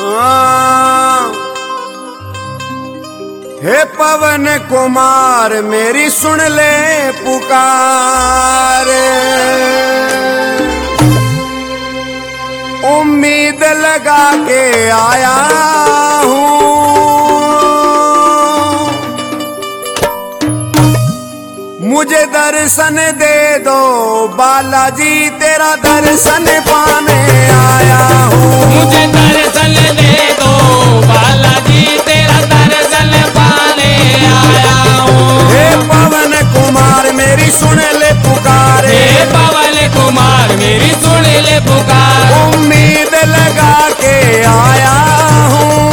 हे पवन कुमार मेरी सुन ले पुकार, उम्मीद लगा के आया हूँ, मुझे दर्शन दे दो बालाजी, तेरा दर्शन पाने आया हूँ। मुझे दर्शन दे दो बालाजी, तेरा दर्शन पाने आया हूँ। हे पवन कुमार मेरी सुन ले पुकार, हे पवन कुमार मेरी सुन ले पुकार, उम्मीद लगा के आया हूँ,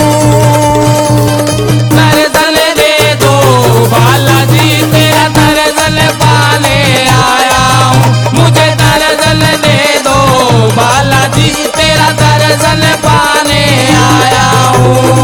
दर्शन दे दो बालाजी, तेरा दर्शन पाने आया हूँ। मुझे दर्शन दे दो बालाजी, तेरा दर्शन पाने आया हूँ।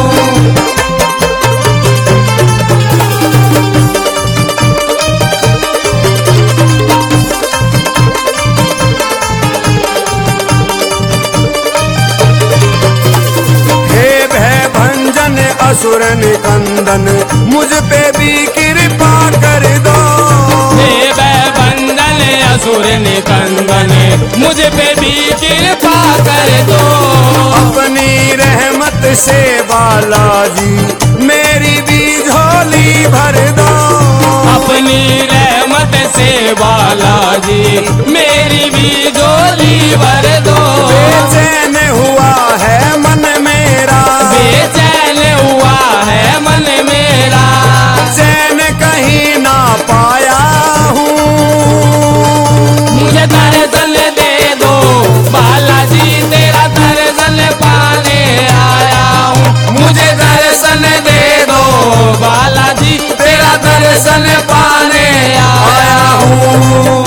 असुर निकंदन मुझ पे भी कृपा कर दो, हे बंदन असुर निकंदन मुझ पे भी कृपा कर दो। अपनी रहमत से बालाजी मेरी भी झोली भर दो, अपनी रहमत से बालाजी मेरी भी झोली भर दो। बेचैन हुआ है मन मेरा, बेचैन हुआ है मन मेरा, चैन कहीं ना पाया हूँ, मुझे दर्शन दे दो बालाजी, तेरा दर्शन पाने आया हूँ। मुझे दर्शन दे दो बालाजी, तेरा दर्शन पाने आया हूँ।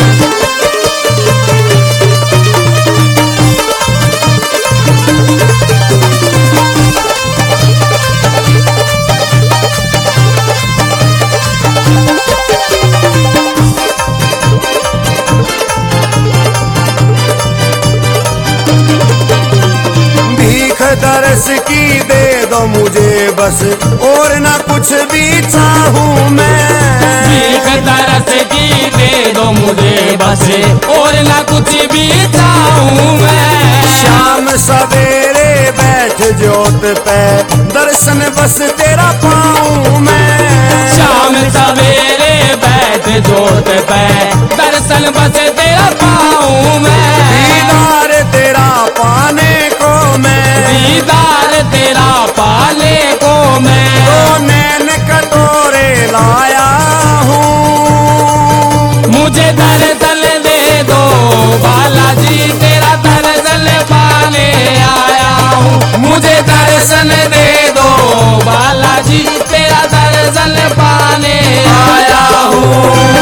दर्श की दे दो मुझे बस, और ना कुछ भी चाहूँ मैं। भीख दर्श की दे दो मुझे बस, और ना कुछ भी चाहूँ मैं। शाम सवेरे बैठ जोत पे दर्शन बस तेरा पाऊँ मैं। शाम सवेरे बैठ जोत पे दर्शन बस तेरा पाऊँ मैं। दीदार तेरा पाने को मैं, दीदार तेरा पाने को मैं, तो नैन कटोरे लाया हूँ, मुझे दर्शन दे दो बालाजी, तेरा दर्शन पाने आया हूँ। मुझे दर्शन दे दो बालाजी, तेरा दर्शन पाने आया हूँ।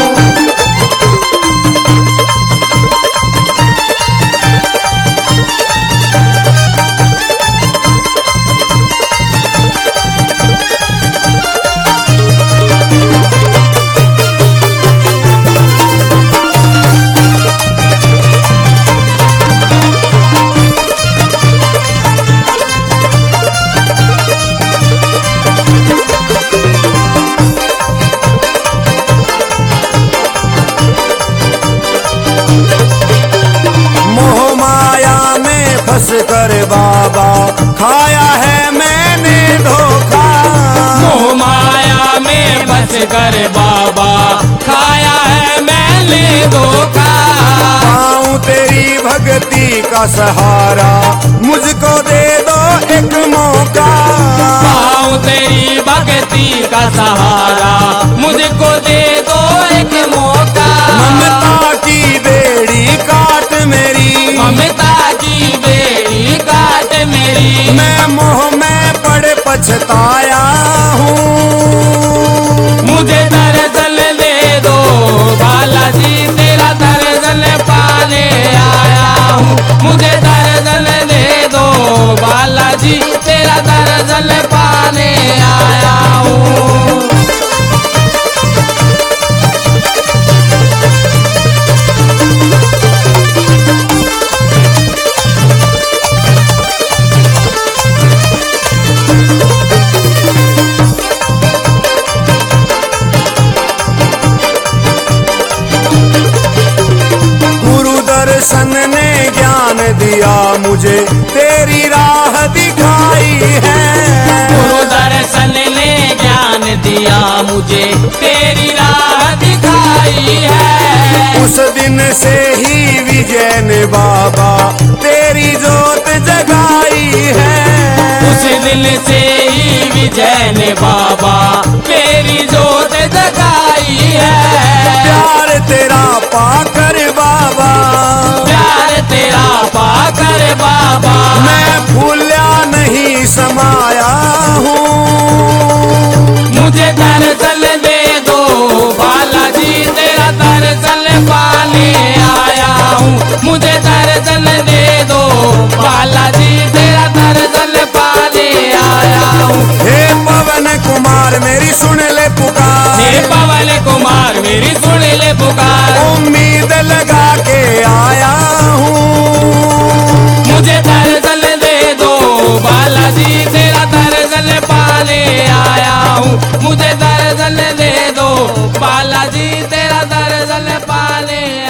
फंस कर बाबा खाया है मैंने धोखा, मोह माया में फंस कर बाबा खाया है मैंने धोखा। पाऊं तेरी भक्ति का सहारा, मुझको दे दो एक मौका। पाऊं तेरी भक्ति का सहारा, मुझको दे दो एक मौका। ममता की बेड़ी काट मेरी, ममता की बेड़ी काट मेरी, मैं मोह में पड़ पछताया हूँ, मुझे दर्शन दे दो बालाजी, तेरा दर्शन पाने आया हूँ। मुझे दर्शन दे दो बालाजी, तेरा दर्शन पाने आया हूँ। मुझे तेरी राह दिखाई है। गुरु दर्शन ने ज्ञान दिया मुझे तेरी राह दिखाई है। उस दिन से ही विजय ने बाबा तेरी जोत जगाई है। उस दिन से ही विजय ने बाबा तेरी जोत जगाई है। प्यार तेरा पाकर बाबा, प्यार तेरा पाकर बाबा, मैं भूला नहीं समाया हूँ। मुझे दर्शन दे दो बालाजी तेरा दर्शन पाने आया हूँ। मुझे दर्शन दे दो बालाजी तेरा दर्शन पाने आया हूँ। हे पवन कुमार मेरी सुन ले पुकार, हे पवन कुमार मेरी सुन ले पुकार, उम्मीद लगा के आया हूँ। मुझे दर्शन दे दो बालाजी तेरा दर्शन पाने आया हूँ। मुझे दर्शन दे दो बालाजी तेरा दर्शन पाने